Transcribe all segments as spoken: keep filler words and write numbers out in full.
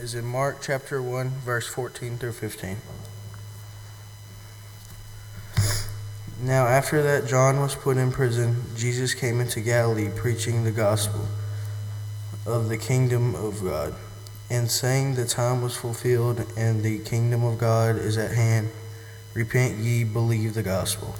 Is in Mark chapter one, verse fourteen through fifteen. Now after that John was put in prison, Jesus came into Galilee preaching the gospel of the kingdom of God, and saying the time was fulfilled and the kingdom of God is at hand. Repent ye, believe the gospel.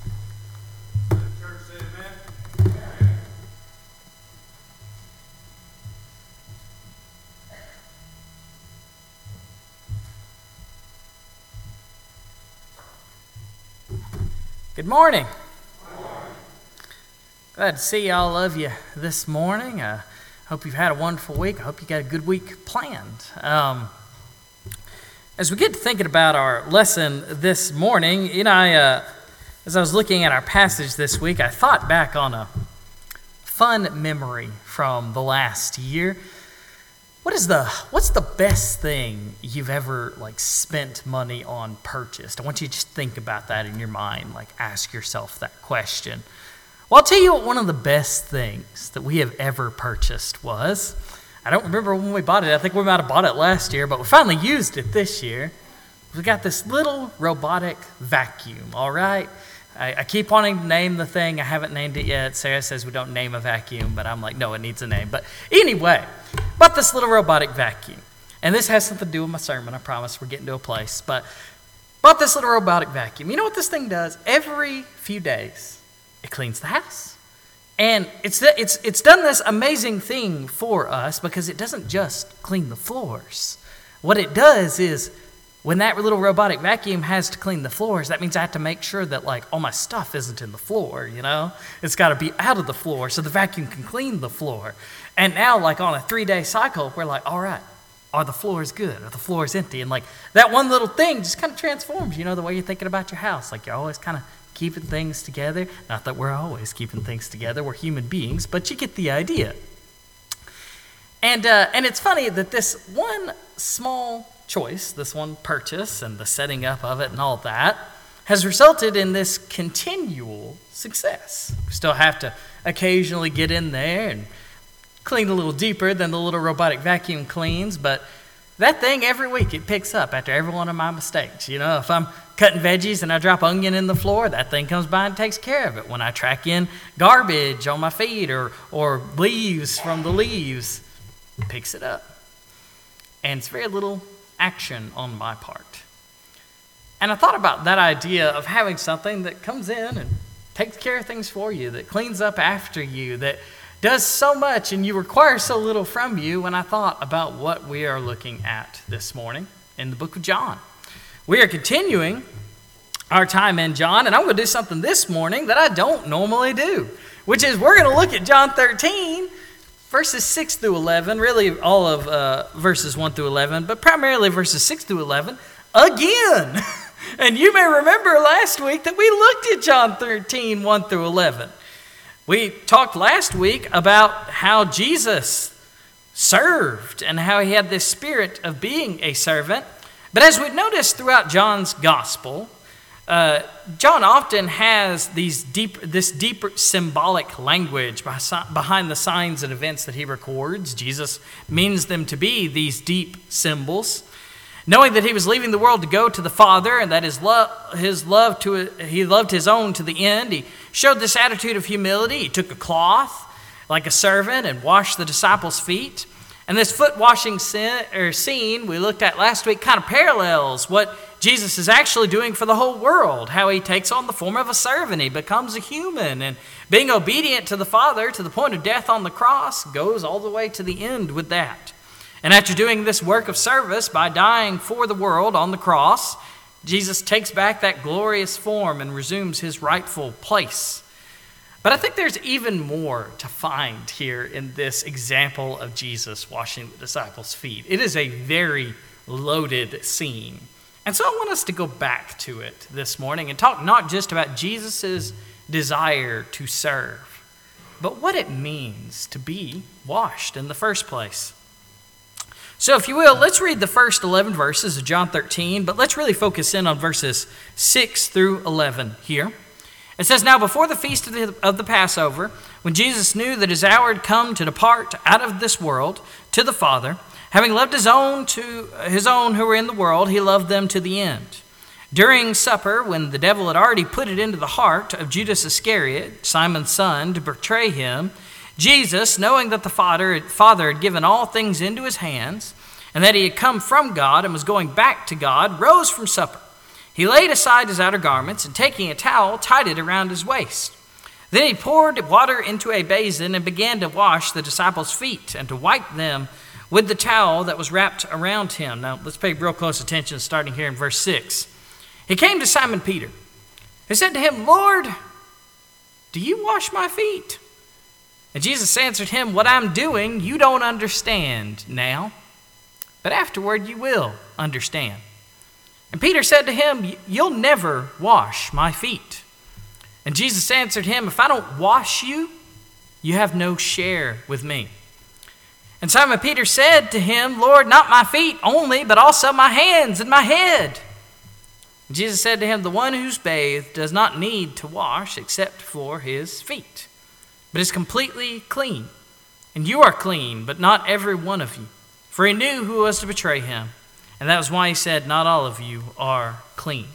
Good morning. Good morning. Glad to see all of you this morning. I uh, hope you've had a wonderful week. I hope you got a good week planned. Um, as we get to thinking about our lesson this morning, you know, I, uh, as I was looking at our passage this week, I thought back on a fun memory from the last year. What is the what's the best thing you've ever like spent money on, purchased? I want you to just think about that in your mind, like ask yourself that question. Well, I'll tell you what one of the best things that we have ever purchased was. I don't remember when we bought it. I think we might have bought it last year, but we finally used it this year. We got this little robotic vacuum, all right? I, I keep wanting to name the thing. I haven't named it yet. Sarah says we don't name a vacuum, but I'm like, no, it needs a name. But anyway, bought this little robotic vacuum. And this has something to do with my sermon. I promise we're getting to a place. But bought this little robotic vacuum. You know what this thing does? Every few days, it cleans the house. And it's it's it's done this amazing thing for us because it doesn't just clean the floors. What it does is when that little robotic vacuum has to clean the floors, that means I have to make sure that like all my stuff isn't in the floor, you know? It's got to be out of the floor so the vacuum can clean the floor. And now like on a three-day cycle, we're like, all right, are the floors good? Are the floors empty? And like that one little thing just kind of transforms, you know, the way you're thinking about your house. Like you're always kind of keeping things together. Not that we're always keeping things together. We're human beings, but you get the idea. And uh, and it's funny that this one small choice, this one purchase and the setting up of it and all that has resulted in this continual success. We still have to occasionally get in there and clean a little deeper than the little robotic vacuum cleans, but that thing every week it picks up after every one of my mistakes. You know, if I'm cutting veggies and I drop onion in the floor, that thing comes by and takes care of it. When I track in garbage on my feet or or leaves from the leaves, it picks it up. And it's very little action on my part. And I thought about that idea of having something that comes in and takes care of things for you, that cleans up after you, that does so much and you require so little from you, when I thought about what we are looking at this morning in the book of John. We are continuing our time in John, and I'm going to do something this morning that I don't normally do, which is we're going to look at John thirteen, verses six through eleven, really all of uh, verses one through eleven, but primarily verses six through eleven, again. And you may remember last week that we looked at John thirteen, one through eleven. We talked last week about how Jesus served and how he had this spirit of being a servant. But as we've noticed throughout John's gospel, Uh, John often has these deep, this deeper symbolic language behind the signs and events that he records. Jesus means them to be these deep symbols. Knowing that he was leaving the world to go to the Father and that his love, his love to he loved his own to the end, he showed this attitude of humility. He took a cloth like a servant and washed the disciples' feet. And this foot washing scene we looked at last week kind of parallels what Jesus is actually doing for the whole world, how he takes on the form of a servant. He becomes a human, and being obedient to the Father to the point of death on the cross goes all the way to the end with that. And after doing this work of service by dying for the world on the cross, Jesus takes back that glorious form and resumes his rightful place. But I think there's even more to find here in this example of Jesus washing the disciples' feet. It is a very loaded scene. And so I want us to go back to it this morning and talk not just about Jesus' desire to serve, but what it means to be washed in the first place. So if you will, let's read the first eleven verses of John thirteen, but let's really focus in on verses six through eleven here. It says, "Now before the feast of the, of the Passover, when Jesus knew that his hour had come to depart out of this world to the Father, Having loved his own to his own who were in the world, he loved them to the end. During supper, when the devil had already put it into the heart of Judas Iscariot, Simon's son, to betray him, Jesus, knowing that the Father, Father had given all things into his hands, and that he had come from God and was going back to God, rose from supper. He laid aside his outer garments, and taking a towel, tied it around his waist. Then he poured water into a basin and began to wash the disciples' feet and to wipe them with the towel that was wrapped around him. Now, let's pay real close attention, starting here in verse six. He came to Simon Peter. He said to him, "Lord, do you wash my feet?" And Jesus answered him, "What I'm doing, you don't understand now, but afterward you will understand." And Peter said to him, "You'll never wash my feet." And Jesus answered him, "If I don't wash you, you have no share with me." And Simon Peter said to him, "Lord, not my feet only, but also my hands and my head." And Jesus said to him, "The one who's bathed does not need to wash except for his feet, but is completely clean. And you are clean, but not every one of you." For he knew who was to betray him. And that was why he said, "Not all of you are clean."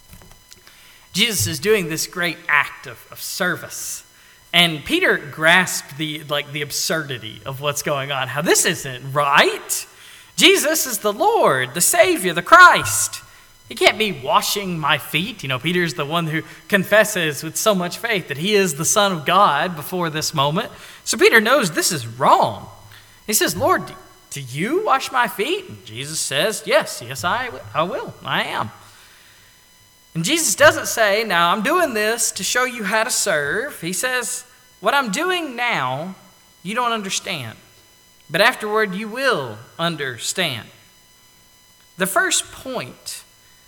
Jesus is doing this great act of, of service. And Peter grasped the like the absurdity of what's going on. How this isn't right. Jesus is the Lord, the Savior, the Christ. He can't be washing my feet. You know, Peter's the one who confesses with so much faith that he is the Son of God before this moment. So Peter knows this is wrong. He says, "Lord, do you wash my feet?" And Jesus says, yes, yes, I, I will. I am. And Jesus doesn't say, "Now I'm doing this to show you how to serve." He says, "What I'm doing now, you don't understand. But afterward, you will understand." The first point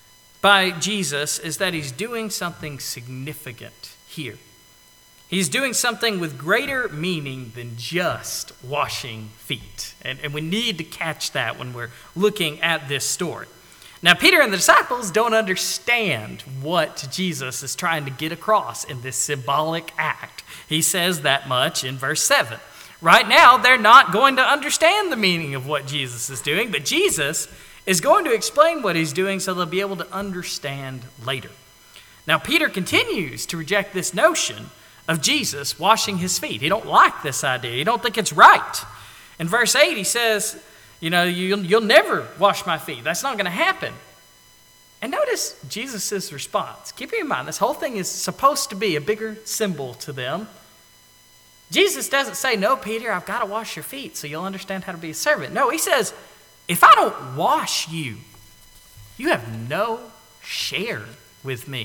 by Jesus is that he's doing something significant here. He's doing something with greater meaning than just washing feet. And, and we need to catch that when we're looking at this story. Now, Peter and the disciples don't understand what Jesus is trying to get across in this symbolic act. He says that much in verse seven. Right now, they're not going to understand the meaning of what Jesus is doing, but Jesus is going to explain what he's doing so they'll be able to understand later. Now, Peter continues to reject this notion of Jesus washing his feet. He don't like this idea. He don't think it's right. In verse eight, he says, you know, you'll, you'll never wash my feet. That's not going to happen. And notice Jesus' response. Keep in mind, this whole thing is supposed to be a bigger symbol to them. Jesus doesn't say, "No, Peter, I've got to wash your feet so you'll understand how to be a servant." No, he says, "If I don't wash you, you have no share with me."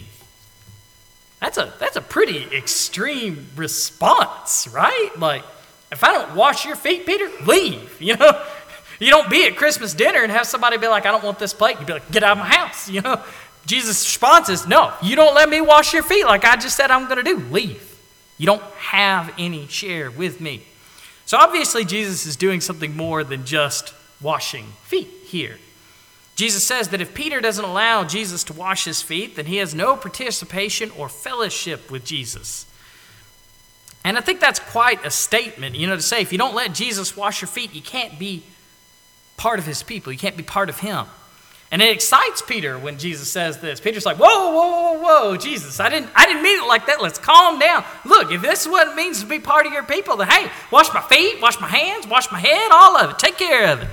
That's a that's a pretty extreme response, right? Like, if I don't wash your feet, Peter, leave. You know, you don't be at Christmas dinner and have somebody be like, "I don't want this plate." You'd be like, "Get out of my house." You know, Jesus' response is, "No, you don't let me wash your feet like I just said I'm going to do. Leave. You don't have any share with me." So obviously, Jesus is doing something more than just washing feet here. Jesus says that if Peter doesn't allow Jesus to wash his feet, then he has no participation or fellowship with Jesus. And I think that's quite a statement, you know, to say if you don't let Jesus wash your feet, you can't be part of his people. You can't be part of him. And it excites Peter when Jesus says this. Peter's like, whoa, whoa, whoa, whoa, Jesus, I didn't, I didn't mean it like that. Let's calm down. Look, if this is what it means to be part of your people, then hey, wash my feet, wash my hands, wash my head, all of it. Take care of it.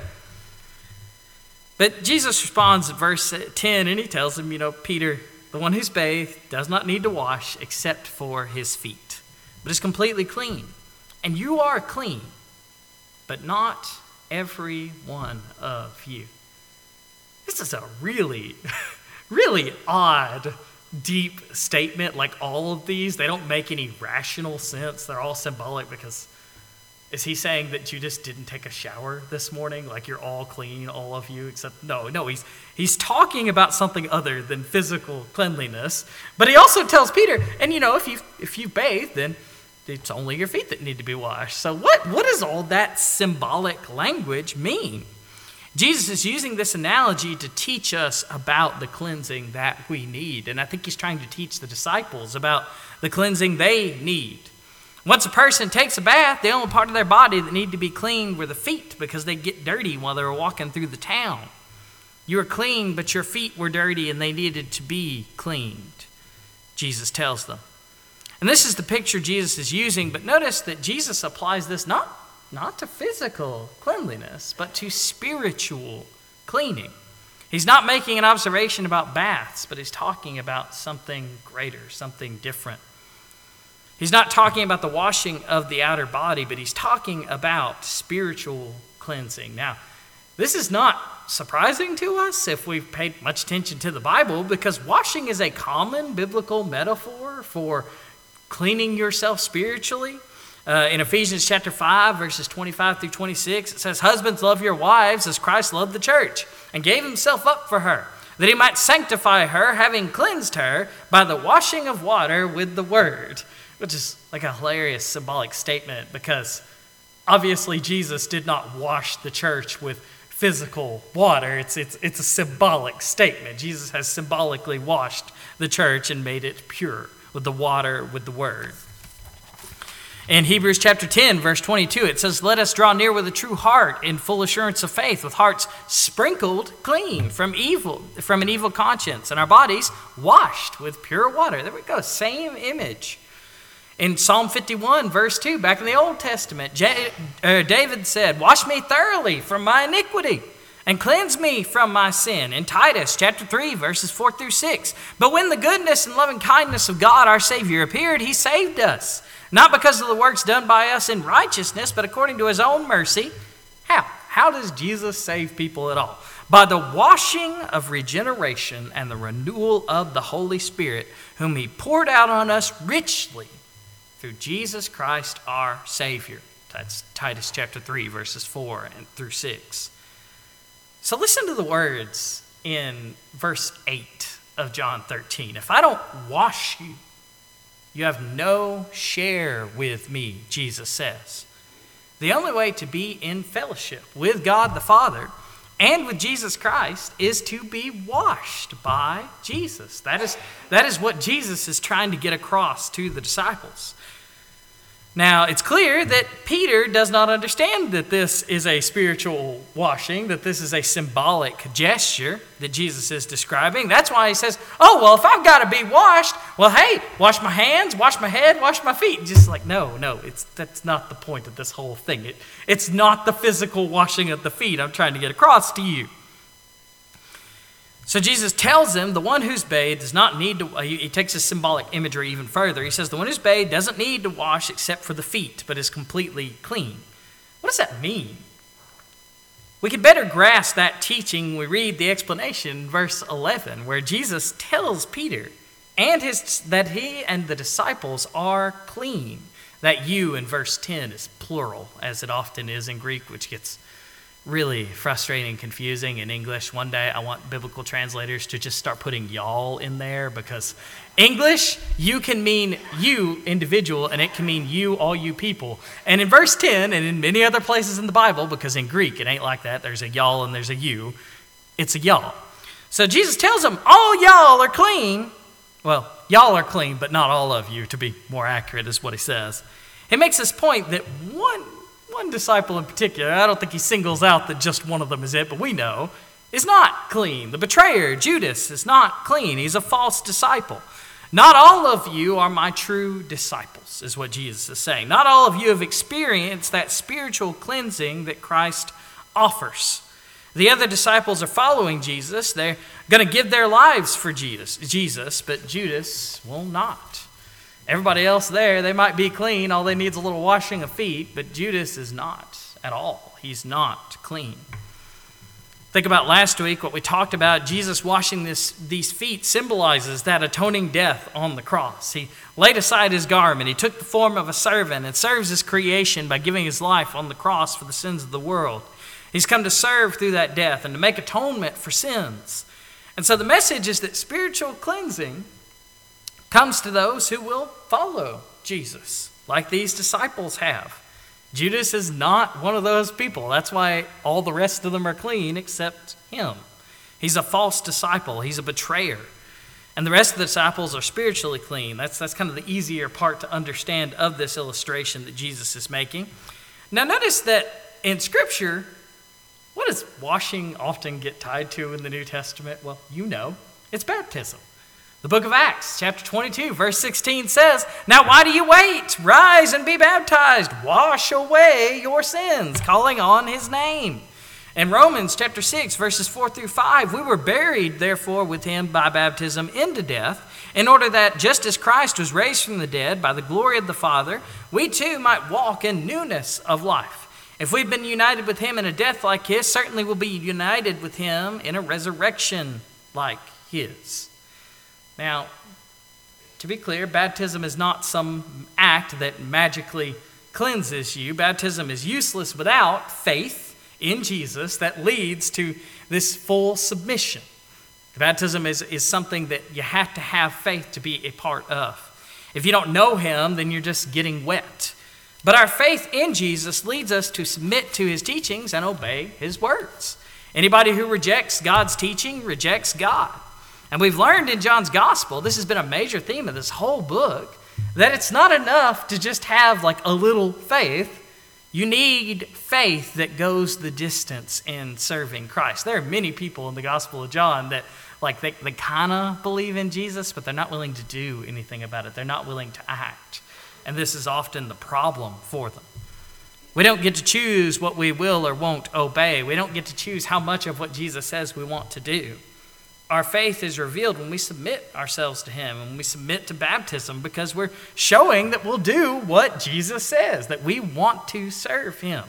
But Jesus responds at verse ten, and he tells him, you know, Peter, the one who's bathed does not need to wash except for his feet, but is completely clean. And you are clean, but not every one of you. This is a really, really odd, deep statement. Like all of these, they don't make any rational sense. They're all symbolic because is he saying that you just didn't take a shower this morning? Like you're all clean, all of you, except no, no, he's he's talking about something other than physical cleanliness. But he also tells Peter, and you know, if you if you bathe, then it's only your feet that need to be washed. So what, what does all that symbolic language mean? Jesus is using this analogy to teach us about the cleansing that we need. And I think he's trying to teach the disciples about the cleansing they need. Once a person takes a bath, the only part of their body that need to be cleaned were the feet because they get dirty while they were walking through the town. You were clean, but your feet were dirty and they needed to be cleaned, Jesus tells them. And this is the picture Jesus is using, but notice that Jesus applies this not, not to physical cleanliness, but to spiritual cleaning. He's not making an observation about baths, but he's talking about something greater, something different. He's not talking about the washing of the outer body, but he's talking about spiritual cleansing. Now, this is not surprising to us if we've paid much attention to the Bible, because washing is a common biblical metaphor for cleaning yourself spiritually. Uh, in Ephesians chapter five, verses twenty-five through twenty-six, it says, "Husbands, love your wives as Christ loved the church and gave himself up for her, that he might sanctify her, having cleansed her by the washing of water with the word." Which is like a hilarious symbolic statement, because obviously Jesus did not wash the church with physical water. It's, it's, it's a symbolic statement. Jesus has symbolically washed the church and made it pure with the water, with the word. In Hebrews chapter ten, verse twenty-two, it says, "Let us draw near with a true heart in full assurance of faith, with hearts sprinkled clean from evil, from an evil conscience, and our bodies washed with pure water." There we go, same image. In Psalm fifty-one, verse two, back in the Old Testament, J- uh, David said, "Wash me thoroughly from my iniquity and cleanse me from my sin." In Titus chapter three, verses four through six, "But when the goodness and loving kindness of God our Savior appeared, he saved us, not because of the works done by us in righteousness, but according to his own mercy." How? How does Jesus save people at all? By the washing of regeneration and the renewal of the Holy Spirit, whom he poured out on us richly through Jesus Christ our Savior. That's Titus chapter three, verses four and through six. So listen to the words in verse eight of John thirteen. "If I don't wash you, you have no share with me," Jesus says. The only way to be in fellowship with God the Father and with Jesus Christ is to be washed by Jesus. That is, that is what Jesus is trying to get across to the disciples. Now, it's clear that Peter does not understand that this is a spiritual washing, that this is a symbolic gesture that Jesus is describing. That's why he says, "Oh, well, if I've got to be washed, well, hey, wash my hands, wash my head, wash my feet." Just like, no, no, it's that's not the point of this whole thing. It, it's not the physical washing of the feet I'm trying to get across to you. So Jesus tells them the one who's bathed does not need to, he, he takes his symbolic imagery even further. He says the one who's bathed doesn't need to wash except for the feet, but is completely clean. What does that mean? We can better grasp that teaching when we read the explanation in verse eleven, where Jesus tells Peter and his that he and the disciples are clean. That "you" in verse ten is plural, as it often is in Greek, which gets really frustrating and confusing in English. One day I want biblical translators to just start putting "y'all" in there, because English, you can mean you individual and it can mean you, all you people. And in verse ten and in many other places in the Bible, because in Greek it ain't like that, there's a y'all and there's a you, it's a y'all. So Jesus tells them, all y'all are clean. Well, y'all are clean, but not all of you, to be more accurate, is what he says. He makes this point that one One disciple in particular, I don't think he singles out that just one of them is it, but we know, is not clean. The betrayer, Judas, is not clean. He's a false disciple. Not all of you are my true disciples, is what Jesus is saying. Not all of you have experienced that spiritual cleansing that Christ offers. The other disciples are following Jesus. They're going to give their lives for Jesus, Jesus, but Judas will not. Everybody else there, they might be clean. All they need is a little washing of feet, but Judas is not at all. He's not clean. Think about last week, what we talked about. Jesus washing this, these feet symbolizes that atoning death on the cross. He laid aside his garment. He took the form of a servant and serves his creation by giving his life on the cross for the sins of the world. He's come to serve through that death and to make atonement for sins. And so the message is that spiritual cleansing comes to those who will follow Jesus, like these disciples have. Judas is not one of those people. That's why all the rest of them are clean except him. He's a false disciple. He's a betrayer. And the rest of the disciples are spiritually clean. That's, that's kind of the easier part to understand of this illustration that Jesus is making. Now notice that in Scripture, what does washing often get tied to in the New Testament? Well, you know, it's baptism. The book of Acts, chapter twenty-two, verse sixteen says, "Now why do you wait? Rise and be baptized. Wash away your sins, calling on his name." In Romans chapter six, verses four through five, "We were buried, therefore, with him by baptism into death, in order that, just as Christ was raised from the dead by the glory of the Father, we too might walk in newness of life. If we've been united with him in a death like his, certainly we'll be united with him in a resurrection like his." Now, to be clear, baptism is not some act that magically cleanses you. Baptism is useless without faith in Jesus that leads to this full submission. Baptism is, is something that you have to have faith to be a part of. If you don't know him, then you're just getting wet. But our faith in Jesus leads us to submit to his teachings and obey his words. Anybody who rejects God's teaching rejects God. And we've learned in John's gospel, this has been a major theme of this whole book, that it's not enough to just have like a little faith. You need faith that goes the distance in serving Christ. There are many people in the Gospel of John that like they, they kind of believe in Jesus, but they're not willing to do anything about it. They're not willing to act. And this is often the problem for them. We don't get to choose what we will or won't obey. We don't get to choose how much of what Jesus says we want to do. Our faith is revealed when we submit ourselves to him and when we submit to baptism, because we're showing that we'll do what Jesus says, that we want to serve him.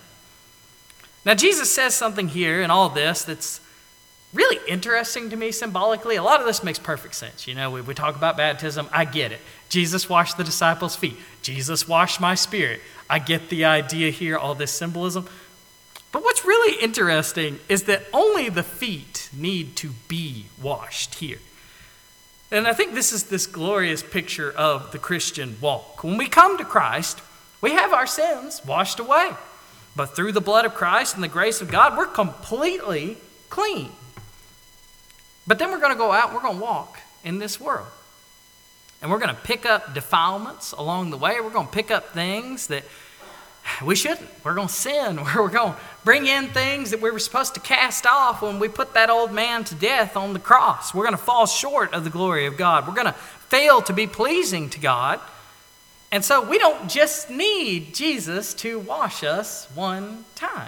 Now, Jesus says something here in all this that's really interesting to me symbolically. A lot of this makes perfect sense. You know, we, we talk about baptism. I get it. Jesus washed the disciples' feet. Jesus washed my spirit. I get the idea here, all this symbolism. But what's really interesting is that only the feet need to be washed here. And I think this is this glorious picture of the Christian walk. When we come to Christ, we have our sins washed away. But through the blood of Christ and the grace of God, we're completely clean. But then we're going to go out and we're going to walk in this world. And we're going to pick up defilements along the way. We're going to pick up things that we shouldn't. We're going to sin. We're going to bring in things that we were supposed to cast off when we put that old man to death on the cross. We're going to fall short of the glory of God. We're going to fail to be pleasing to God. And so we don't just need Jesus to wash us one time.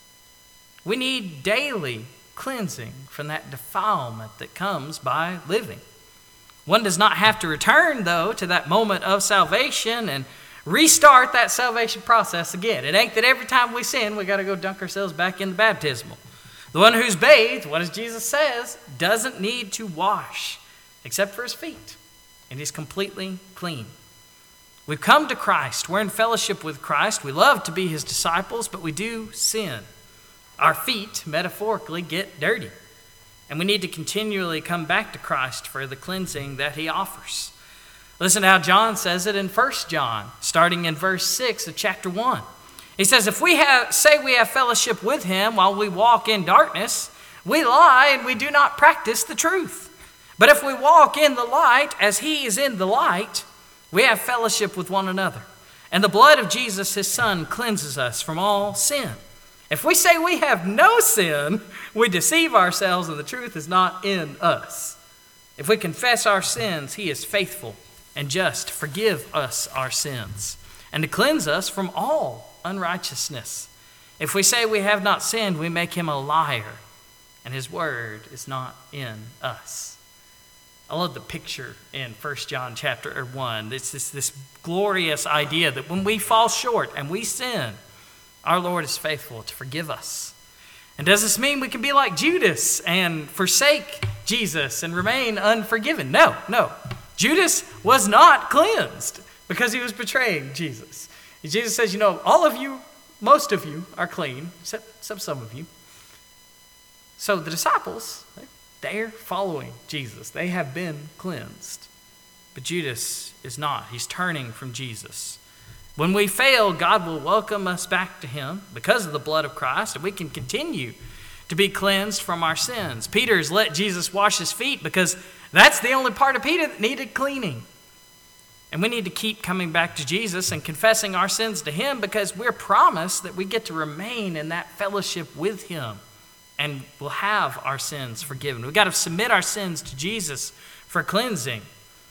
We need daily cleansing from that defilement that comes by living. One does not have to return, though, to that moment of salvation and restart that salvation process again. It ain't that every time we sin, we got to go dunk ourselves back in the baptismal. The one who's bathed, what does Jesus says, doesn't need to wash except for his feet, and he's completely clean. We've come to Christ. We're in fellowship with Christ. We love to be his disciples, but we do sin. Our feet, metaphorically, get dirty, and we need to continually come back to Christ for the cleansing that he offers. Listen to how John says it in First John, starting in verse six of chapter one. He says, "If we have, say we have fellowship with him while we walk in darkness, we lie and we do not practice the truth. But if we walk in the light as he is in the light, we have fellowship with one another. And the blood of Jesus, his son, cleanses us from all sin. If we say we have no sin, we deceive ourselves and the truth is not in us. If we confess our sins, he is faithful and just to forgive us our sins and to cleanse us from all unrighteousness. If we say we have not sinned, we make him a liar, and his word is not in us." I love the picture in First John chapter one. It's this, this glorious idea that when we fall short and we sin, our Lord is faithful to forgive us. And does this mean we can be like Judas and forsake Jesus and remain unforgiven? No, no. Judas was not cleansed because he was betraying Jesus. And Jesus says, you know, all of you, most of you are clean, except, except some of you. So the disciples, they're following Jesus. They have been cleansed. But Judas is not. He's turning from Jesus. When we fail, God will welcome us back to him because of the blood of Christ, and we can continue to be cleansed from our sins. Peter's let Jesus wash his feet because That's the only part of Peter that needed cleaning. And we need to keep coming back to Jesus and confessing our sins to him, because we're promised that we get to remain in that fellowship with him and we'll have our sins forgiven. We've got to submit our sins to Jesus for cleansing.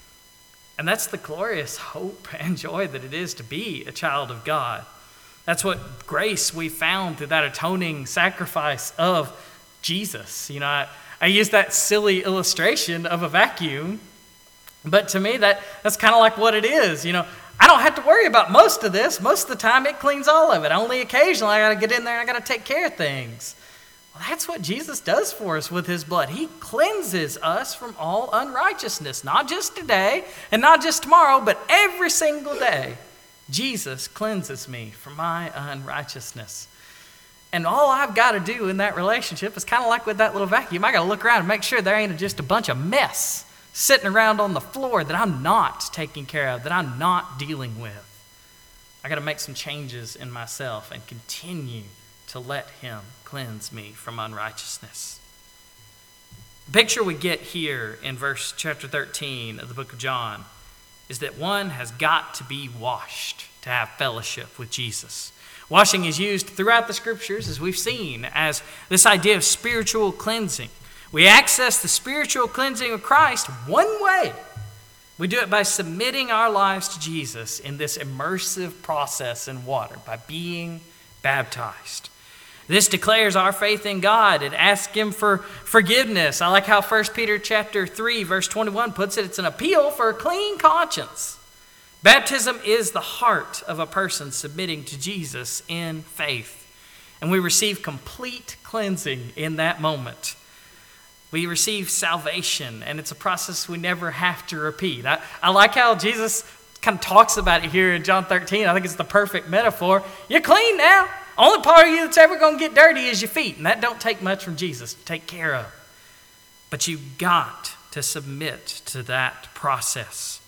And that's the glorious hope and joy that it is to be a child of God. That's what grace we found through that atoning sacrifice of Jesus. You know, I, I use that silly illustration of a vacuum, but to me that, that's kind of like what it is. You know, I don't have to worry about most of this. Most of the time it cleans all of it. Only occasionally I got to get in there and I got to take care of things. Well, that's what Jesus does for us with his blood. He cleanses us from all unrighteousness, not just today and not just tomorrow, but every single day. Jesus cleanses me from my unrighteousness. And all I've got to do in that relationship is kind of like with that little vacuum. I got to look around and make sure there ain't just a bunch of mess sitting around on the floor that I'm not taking care of, that I'm not dealing with. I got to make some changes in myself and continue to let him cleanse me from unrighteousness. The picture we get here in verse chapter thirteen of the book of John is that one has got to be washed to have fellowship with Jesus. Washing is used throughout the scriptures, as we've seen, as this idea of spiritual cleansing. We access the spiritual cleansing of Christ one way. We do it by submitting our lives to Jesus in this immersive process in water, by being baptized. This declares our faith in God. It asks him for forgiveness. I like how First Peter chapter three, verse twenty-one puts it. It's an appeal for a clean conscience. Baptism is the heart of a person submitting to Jesus in faith. And we receive complete cleansing in that moment. We receive salvation, and it's a process we never have to repeat. I, I like how Jesus kind of talks about it here in John thirteen. I think it's the perfect metaphor. You're clean now. Only part of you that's ever going to get dirty is your feet, and that don't take much from Jesus to take care of. But you've got to submit to that process.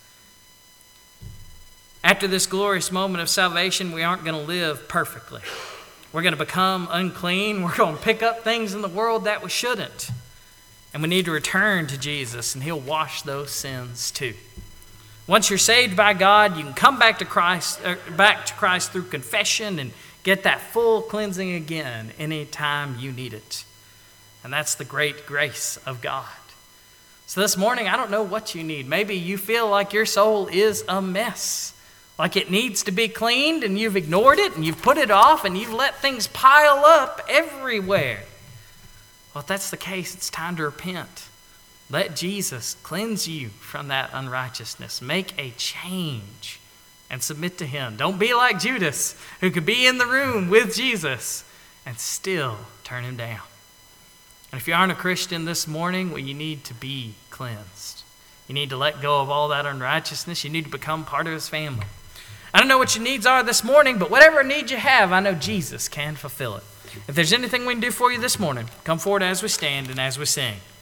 After this glorious moment of salvation, we aren't going to live perfectly. We're going to become unclean. We're going to pick up things in the world that we shouldn't. And we need to return to Jesus, and he'll wash those sins too. Once you're saved by God, you can come back to Christ, er, back to Christ through confession and get that full cleansing again anytime you need it. And that's the great grace of God. So this morning, I don't know what you need. Maybe you feel like your soul is a mess, like it needs to be cleaned, and you've ignored it, and you've put it off, and you've let things pile up everywhere. Well, if that's the case, it's time to repent. Let Jesus cleanse you from that unrighteousness. Make a change and submit to him. Don't be like Judas, who could be in the room with Jesus and still turn him down. And if you aren't a Christian this morning, well, you need to be cleansed. You need to let go of all that unrighteousness. You need to become part of his family. I don't know what your needs are this morning, but whatever need you have, I know Jesus can fulfill it. If there's anything we can do for you this morning, come forward as we stand and as we sing.